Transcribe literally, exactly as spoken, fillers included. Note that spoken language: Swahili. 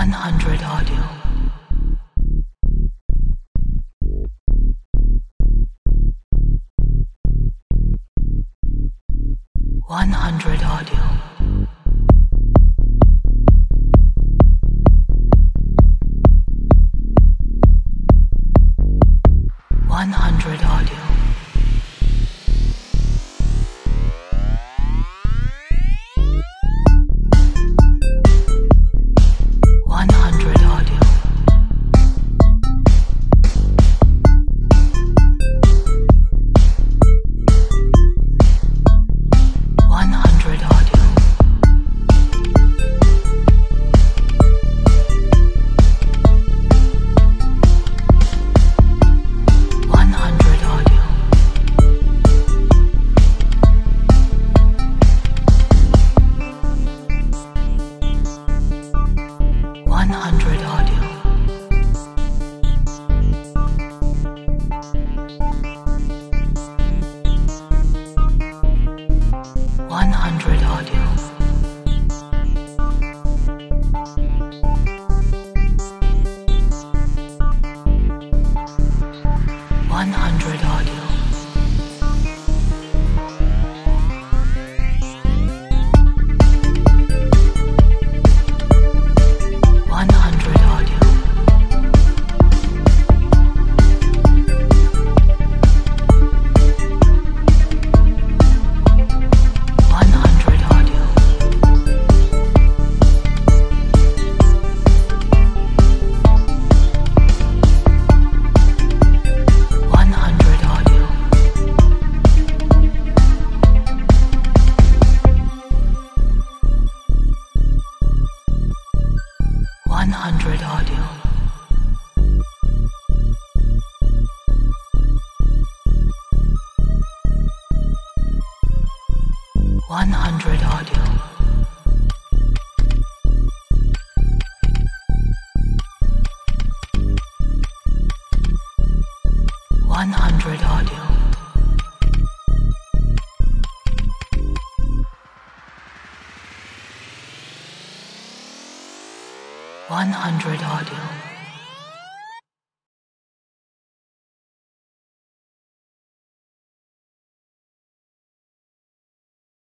one hundred audio. one hundred audio. one hundred audio. one hundred audio. one hundred audio. one hundred audio. one hundred audio. one hundred audio. one hundred audio. one hundred audio. one hundred audio. one hundred audio. one hundred audio. one hundred audio. one hundred audio. one hundred audio.